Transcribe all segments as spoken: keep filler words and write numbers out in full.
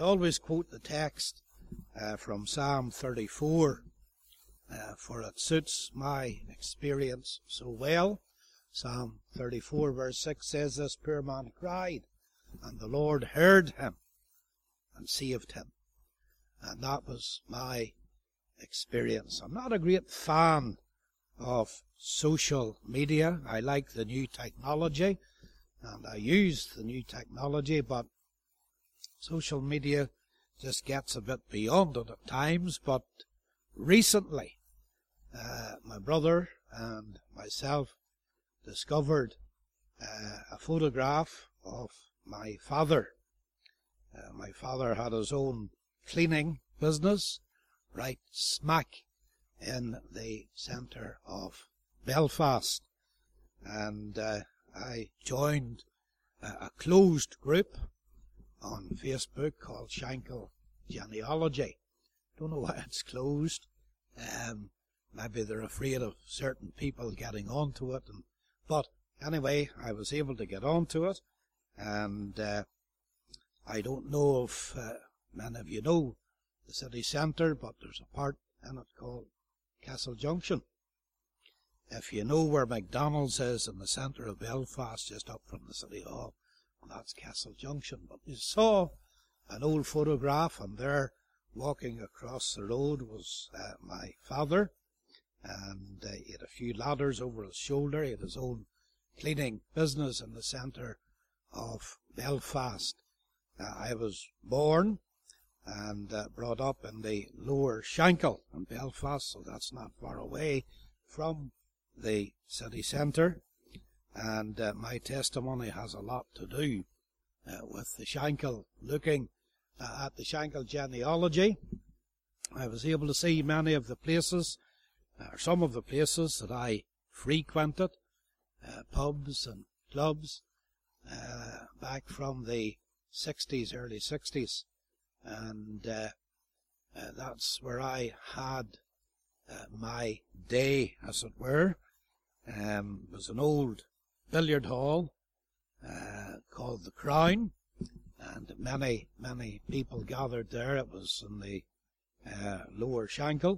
always quote the text uh, from Psalm thirty-four, uh, for it suits my experience so well. Psalm thirty-four verse six says, "This poor man cried, and the Lord heard him and saved him." And that was my experience. I'm not a great fan of social media. I like the new technology, and I use the new technology, but social media just gets a bit beyond it at times. But recently, uh, my brother and myself discovered uh, a photograph of my father. Uh, my father had his own cleaning business right smack in the centre of Belfast, and uh, I joined a, a closed group on Facebook called Shankill Genealogy. Don't know why it's closed. Um, maybe they're afraid of certain people getting onto it, and but anyway, I was able to get onto it, and uh, I don't know if uh, many of you know the city centre, but there's a part in it called Castle Junction. If you know where McDonald's is in the centre of Belfast, just up from the City Hall, well, that's Castle Junction. But you saw an old photograph, and there, walking across the road, was uh, my father, and uh, he had a few ladders over his shoulder. He had his own cleaning business in the centre of Belfast. Uh, I was born and uh, brought up in the lower Shankill in Belfast, so that's not far away from the city centre. And uh, my testimony has a lot to do uh, with the Shankill, looking uh, at the Shankill genealogy. I was able to see many of the places, or some of the places that I frequented, uh, pubs and clubs, uh, back from the sixties, early sixties. And uh, uh, that's where I had uh, my day, as it were. Um, it was an old billiard hall uh, called the Crown, and many, many people gathered there. It was in the uh, lower Shankill,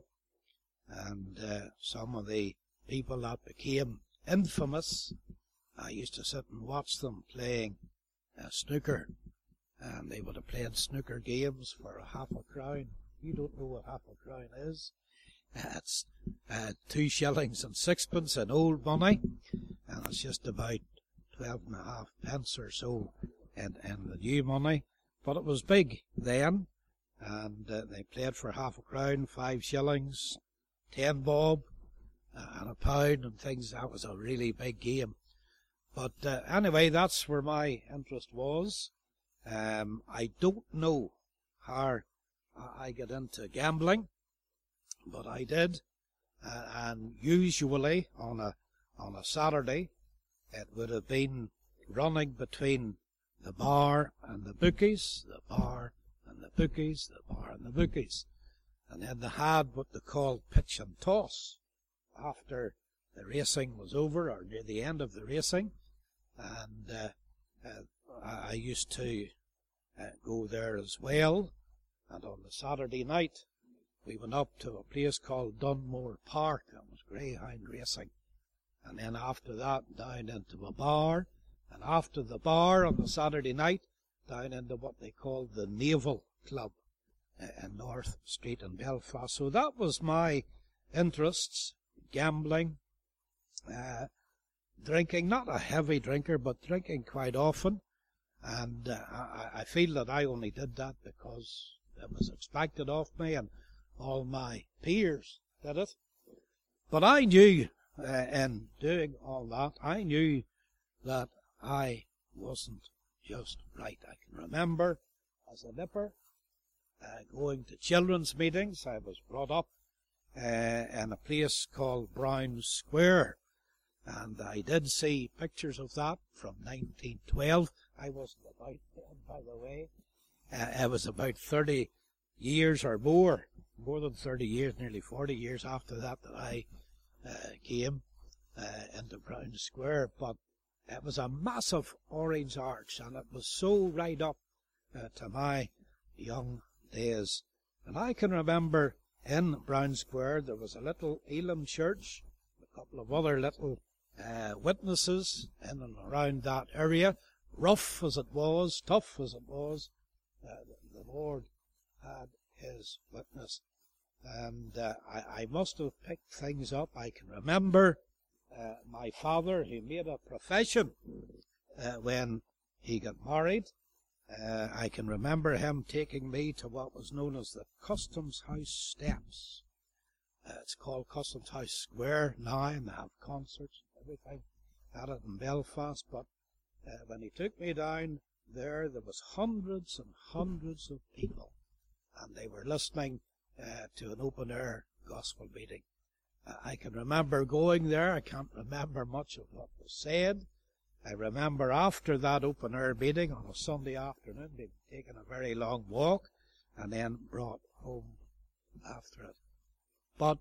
and uh, some of the people that became infamous, I used to sit and watch them playing uh, snooker, and they would have played snooker games for a half a crown. You don't know what half a crown is. It's uh, two shillings and sixpence in old money, and it's just about twelve and a half pence or so in, in the new money. But it was big then, and uh, they played for half a crown, five shillings, ten bob, uh, and a pound and things. That was a really big game. But uh, anyway, that's where my interest was. Um, I don't know how I got into gambling, but I did, uh, and usually on a on a Saturday, it would have been running between the bar and the bookies, the bar and the bookies, the bar and the bookies, and then they had what they called pitch and toss after the racing was over, or near the end of the racing, and uh, uh, I used to uh, go there as well. And on the Saturday night, we went up to a place called Dunmore Park. That was greyhound racing. And then after that, down into a bar. And after the bar on the Saturday night, down into what they called the Naval Club uh, in North Street in Belfast. So that was my interests: gambling, uh, drinking. Not a heavy drinker, but drinking quite often. And uh, I, I feel that I only did that because it was expected of me, and all my peers did it. But I knew, uh, in doing all that, I knew that I wasn't just right. I can remember as a nipper uh, going to children's meetings. I was brought up uh, in a place called Brown Square, and I did see pictures of that from nineteen twelve. I wasn't about then, by the way. Uh, it was about thirty years or more, more than thirty years, nearly forty years after that, that I uh, came uh, into Brown Square. But it was a massive orange arch, and it was so right up uh, to my young days. And I can remember in Brown Square there was a little Elim church, a couple of other little uh, witnesses in and around that area. Rough as it was, tough as it was, uh, the, the Lord had his witness. And uh, I, I must have picked things up. I can remember uh, my father, who made a profession uh, when he got married. Uh, I can remember him taking me to what was known as the Customs House Steps. Uh, it's called Customs House Square now, and they have concerts and everything at it in Belfast. But uh, when he took me down there, there was hundreds and hundreds of people, and they were listening uh, to an open-air gospel meeting. Uh, I can remember going there. I can't remember much of what was said. I remember after that open-air meeting on a Sunday afternoon, being taken a very long walk and then brought home after it. But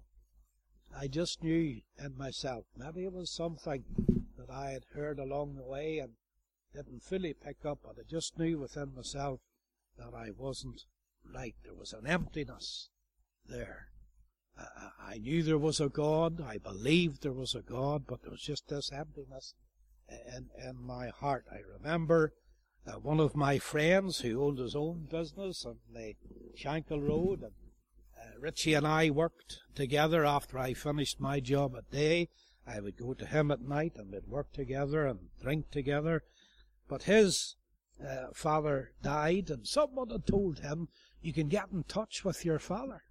I just knew in myself, maybe it was something that I had heard along the way and didn't fully pick up, but I just knew within myself that I wasn't right. There was an emptiness there. Uh, I knew there was a God. I believed there was a God, but there was just this emptiness in, in my heart. I remember uh, one of my friends who owned his own business on the Shankill Road, and uh, Richie and I worked together after I finished my job at day. I would go to him at night and we'd work together and drink together. But his uh, father died, and someone had told him, you can get in touch with your father.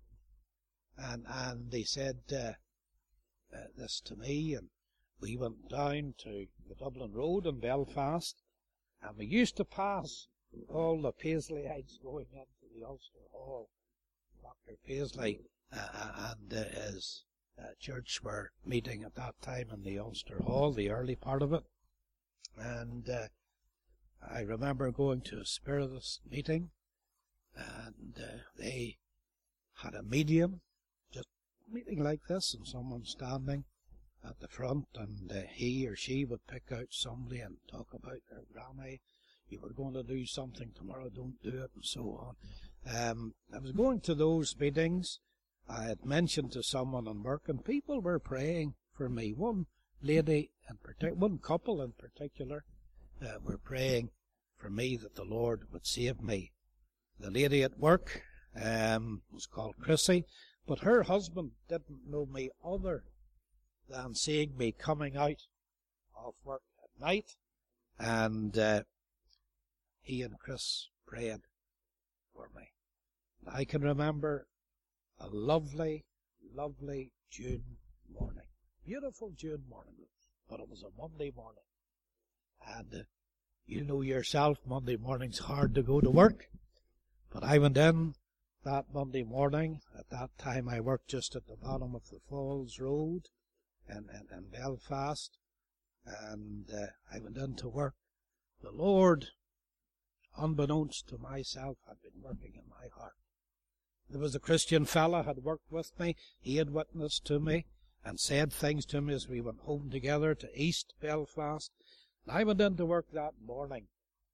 And and they said uh, uh, this to me, and we went down to the Dublin Road in Belfast, and we used to pass all the Paisley'ites going into the Ulster Hall. Doctor Paisley uh, and uh, his uh, church were meeting at that time in the Ulster Hall, the early part of it. And uh, I remember going to a Spiritist meeting, and uh, they had a medium, just meeting like this, and someone standing at the front, and uh, he or she would pick out somebody and talk about their granny. You were going to do something tomorrow, don't do it, and so on. Um, I was going to those meetings. I had mentioned to someone in work, and people were praying for me. One lady in particular, one couple in particular, uh, were praying for me that the Lord would save me. The lady at work um, was called Chrissy, but her husband didn't know me other than seeing me coming out of work at night, and uh, he and Chris prayed for me. I can remember a lovely, lovely June morning, beautiful June morning, but it was a Monday morning, and uh, you know yourself, Monday morning's hard to go to work, but I went in that Monday morning. At that time I worked just at the bottom of the Falls Road in, in, in Belfast, and uh, I went in to work. The Lord, unbeknownst to myself, had been working in my heart. There was a Christian fella had worked with me. He had witnessed to me and said things to me as we went home together to East Belfast. And I went into work that morning,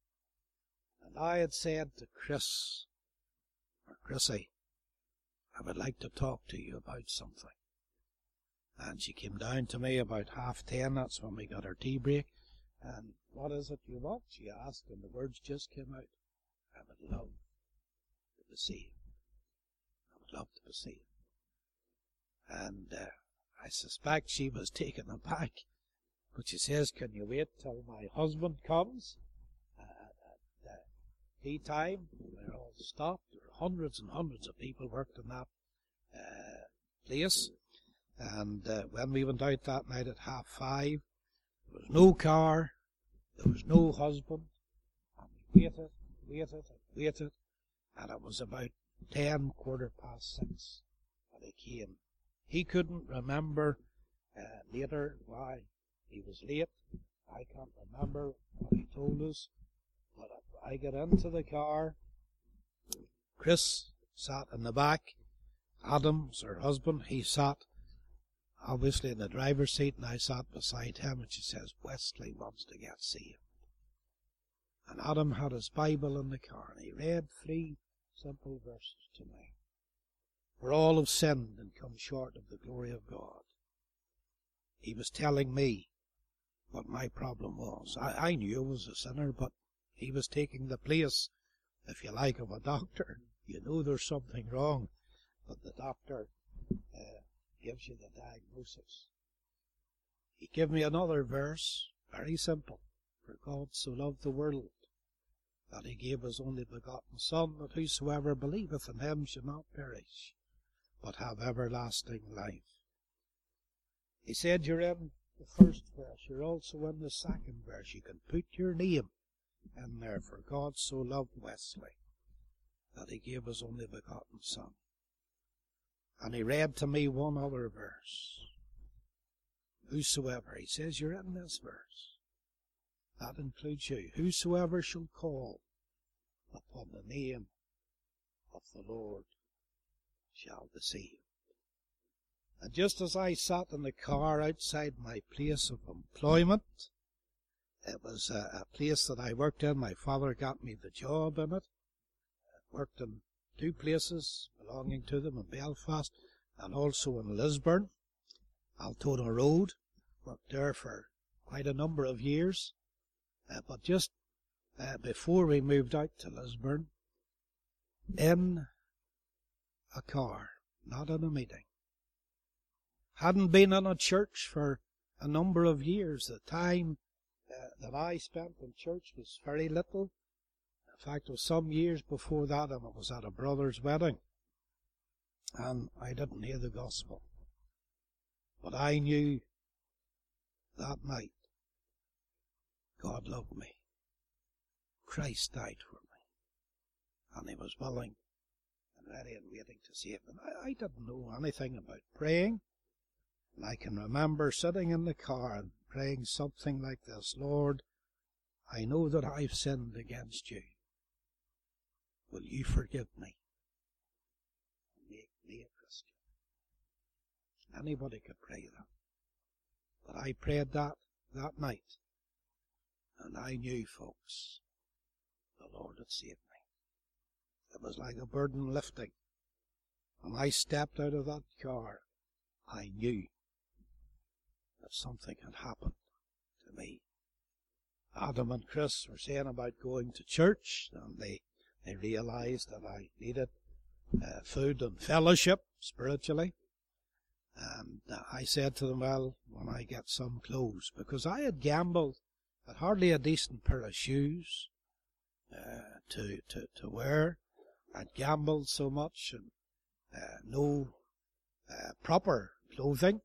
and I had said to Chris, or Chrissy, I would like to talk to you about something. And she came down to me about half ten. That's when we got our tea break. And what is it you want? She asked, and the words just came out. I would love to see you. I would love to see you. And uh, I suspect she was taken aback. But she says, can you wait till my husband comes? Uh, at uh, tea time, we're all stopped. There were hundreds and hundreds of people worked in that uh, place. And uh, when we went out that night at half five, there was no car, there was no husband, and we waited, waited, and waited, and it was about ten, quarter past six when he came. He couldn't remember uh, later why he was late. I can't remember what he told us, but I got into the car. Chris sat in the back. Adam's her husband. He sat obviously in the driver's seat, and I sat beside him, and she says, Wesley wants to get saved. And Adam had his Bible in the car, and he read three simple verses to me. For all have sinned and come short of the glory of God. He was telling me what my problem was. I, I knew I was a sinner, but he was taking the place, if you like, of a doctor. You know there's something wrong, but the doctor uh, gives you the diagnosis. He gave me another verse, very simple. For God so loved the world, that he gave his only begotten Son, that whosoever believeth in him should not perish, but have everlasting life. He said you're in the first verse, you're also in the second verse. You can put your name in there. For God so loved Wesley, that he gave his only begotten Son. And he read to me one other verse. Whosoever, he says you're in this verse. That includes you. Whosoever shall call upon the name of the Lord shall be saved. And just as I sat in the car outside my place of employment, it was a, a place that I worked in. My father got me the job in it. I worked in two places belonging to them in Belfast and also in Lisburn, Altona Road. Worked there for quite a number of years. Uh, but just uh, before we moved out to Lisburn, in a car, not in a meeting. Hadn't been in a church for a number of years. The time uh, that I spent in church was very little. In fact, it was some years before that, and it was at a brother's wedding. And I didn't hear the gospel. But I knew that night God loved me. Christ died for me. And he was willing and ready and waiting to save me. I, I didn't know anything about praying. And I can remember sitting in the car and praying something like this: Lord, I know that I've sinned against you. Will you forgive me and make me a Christian? Anybody could pray that. But I prayed that that night. And I knew, folks, the Lord had saved me. It was like a burden lifting. When I stepped out of that car, I knew that something had happened to me. Adam and Chris were saying about going to church, and they, they realized that I needed uh, food and fellowship spiritually. And uh, I said to them, well, when I get some clothes, because I had gambled at hardly a decent pair of shoes uh, to, to, to wear. I'd gambled so much, and uh, no uh, proper clothing.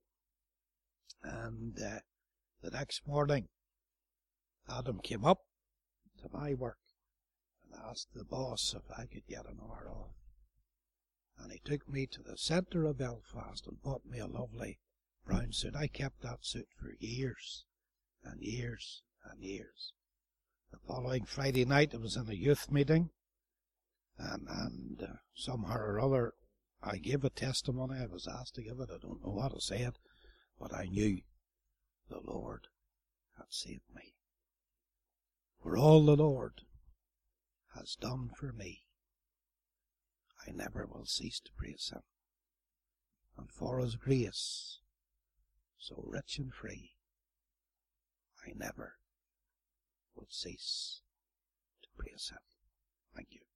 And uh, the next morning, Adam came up to my work and asked the boss if I could get an hour off. And he took me to the centre of Belfast and bought me a lovely brown suit. I kept that suit for years and years and years. The following Friday night, I was in a youth meeting, and, and uh, somehow or other, I gave a testimony. I was asked to give it. I don't know what I said, but I knew the Lord had saved me. For all the Lord has done for me, I never will cease to praise him. And for his grace, so rich and free, I never will cease to praise him. Thank you.